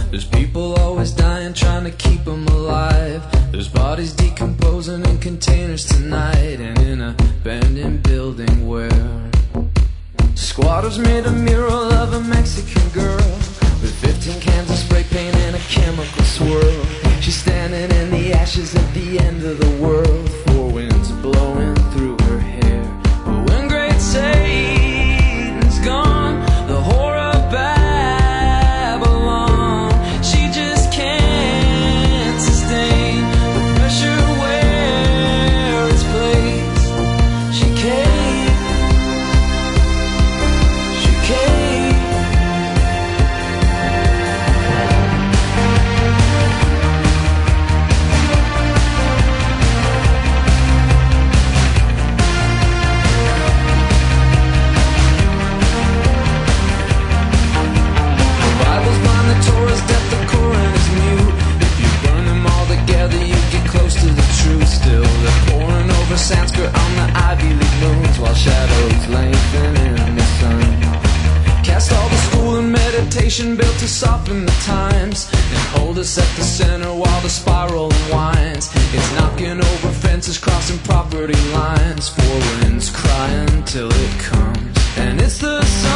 There's people always dying, trying to keep them alive. There's bodies decomposing in containers tonight, and in a abandoned building where squatters made a mural of a Mexican girl with 15 cans of spray paint and a chemical swirl. She's standing in the ashes at the end of the world, four winds blowing through her hair. But when great Satan's gone, the horror of Babylon, she just can't sustain the pressure where it's placed. She caved, she caved. Torah's death, the Koran is mute. If you burn them all together, you get close to the truth. Still, they're pouring over Sanskrit on the Ivy League moons, while shadows lengthen in the sun. Cast all the school and meditation built to soften the times, and hold us at the center while the spiral unwinds. It's knocking over fences, crossing property lines, four winds crying till it comes. And it's the sun